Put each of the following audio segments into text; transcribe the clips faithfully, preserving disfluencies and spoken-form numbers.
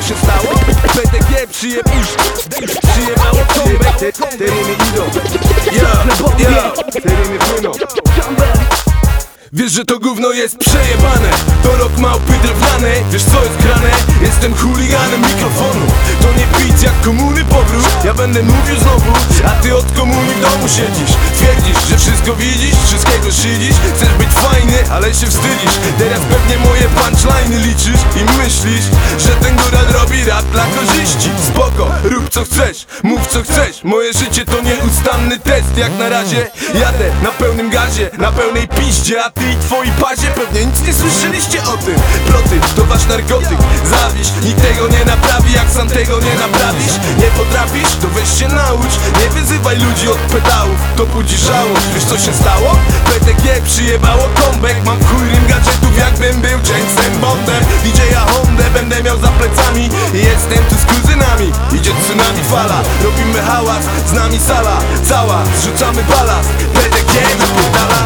się stało? P D G przyje... przyjebało comeback. Te rymy idą. Yo, yo, te rymy płyną. Wiesz, że to gówno jest przejebane. To rok małpy drewnianej. Wiesz co jest grane? Jestem chuliganem mikrofonu. To nie pić jak komuny powrót. Ja będę mówił znowu, a ty od komuny w domu siedzisz. Twierdzisz, że wszystko widzisz, wszystkiego szydzisz. Chcesz być fajny, ale się wstydzisz. Teraz pewnie moje punchline'y liczysz i myślisz, że ten góral robi rap dla korzyści. Spoko, rób co chcesz, mów co chcesz. Moje życie to nieustanny test. Jak na razie jadę na pełnym gazie, na pełnej piździe, a ty i twoi pazie pewnie nic nie słyszeliście o tym. Ploty to wasz narkotyk, zawiść. Nikt tego nie naprawi, jak sam tego nie naprawisz. Nie potrafisz? To weź się naucz. Nie wyzywaj ludzi od pedałów, to budzi żałość. Wiesz co się stało? P D G przyjebało comeback. Mam chuj rym gadżetów, jakbym był Jamesem Bondem. D J-a Hondę będę miał za plecami. Jestem tu z kuzynami, idzie tsunami fala. Robimy hałas, z nami sala cała, zrzucamy balast. P D G napierdala.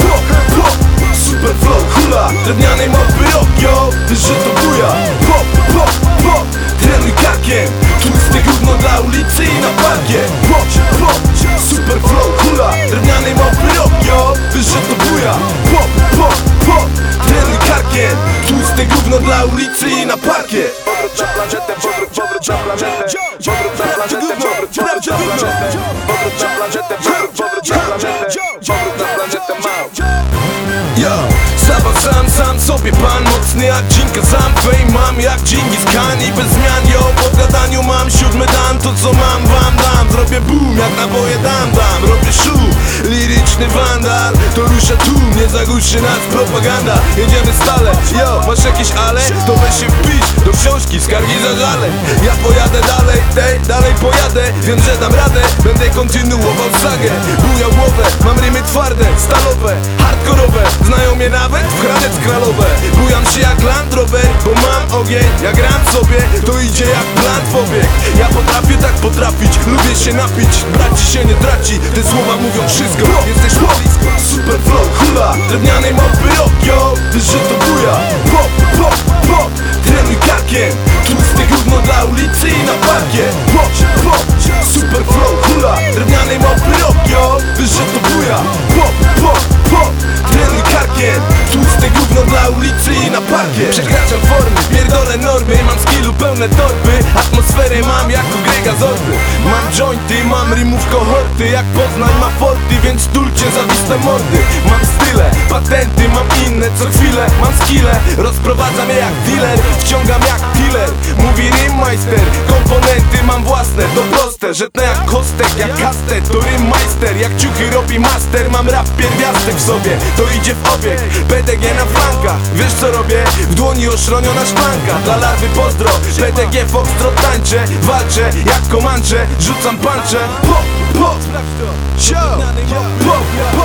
Super flow, hula, drewnianej małpy rock, yo. Wiesz, że to buja. Pop, pop, pop, trenuj karkiem. Tłusty gówno dla ulicy i na parkie. Pop, pop, super flow, hula, drewnianej małpy rock, yo. Wiesz, że to buja. Pop, pop, pop, trenuj karkiem. Tłusty gówno dla ulicy i na parkie. Powrót na planetę, powrót, powrót na planetę. Powrót na planetę, powrót, powrót na planetę. Powrót na planetę, powrót, powrót na planetę. Powrót na planetę, mał. Yo, Saba sam, sam sobie pan. Mocny jak dżinka, sam fame mam jak Dżingis Khan. I bez zmian, yo, po gadaniu mam siódmy dan. To co mam wam dam, zrobię boom jak naboje dam, dam. Robię szum, liryczny wandal. To rusza tłum, nie zagłuszy nas propaganda. Jedziemy stale, yo, masz jakieś ale? To weź się wpisz do książki, skargi za żale. Ja pojadę dalej, tej, dalej pojadę. Wiem, że dam radę, będę kontynuował sagę. Buja głowę, mam rymy twarde, stalowe, hardkorowe. Znają mnie nawet w Hradec Kralowe. Bujam się jak Land Rover, bo mam ogień. Jak gram sobie, to idzie jak plan w obieg. Ja potrafię tak potrafić, lubię się napić. Braci się nie traci, te słowa mówią wszystko. Jesteś blisko, super flow, hula, drewnianej małpy rock, yo. Wiesz, że to buja. Pop, pop, pop, trenuj karkiem. Tłusty gówno dla ulicy i na parkie. Pop, pop, super flow, hula, drewnianej małpy rock, yo. Wiesz, że to buja. Pop, pop, pop, trenuj karkiem. Tłuste gówno dla ulicy i na parkie. Przekraczam formy, pierdolę normy. Mam skillu pełne torby. Atmosferę mam jak u Grega Zorby. Mam jointy, mam rymów kohorty. Jak Poznań ma forty, więc tulcie zawiste mordy. Mam style, patenty, mam inne co chwilę. Mam skille, rozprowadzam je jak dealer. Wciągam jak dealer, mówi rymmeister. Komponenty mam własne, to proste. Rzetne jak kostek, jak kastet. To rymmeister, jak ciuchy robi master. Mam rap pierwiastek w sobie, to idzie w obieg. P D G na flankach, wiesz co robię? W dłoni oszroniona szklanka. Dla larwy pozdro, P D G foxtrot tańczę. Walczę jak komancze, rzucam puncze. Pop, pop, show, pop, pop.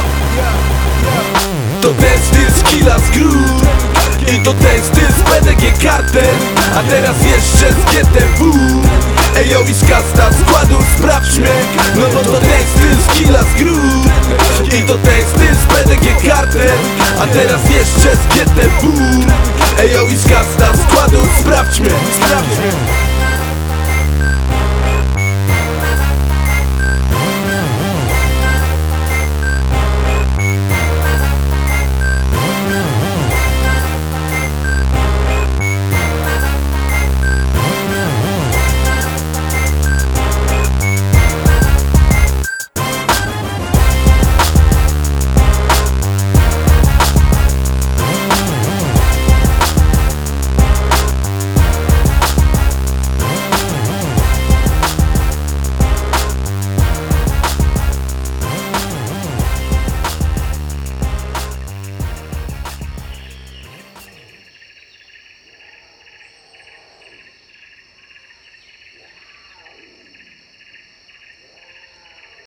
To ten styl z Killa z Groove. I to ten styl z P D G Kartel. A teraz jeszcze z G T W. Ejo i z kasta składu sprawdź mnie. No bo to ten styl z Killa z Groove. I to ten styl z P D G Kartel. A teraz jeszcze z G T W. Ejo i z kasta składu sprawdź mnie. Sprawdź mnie.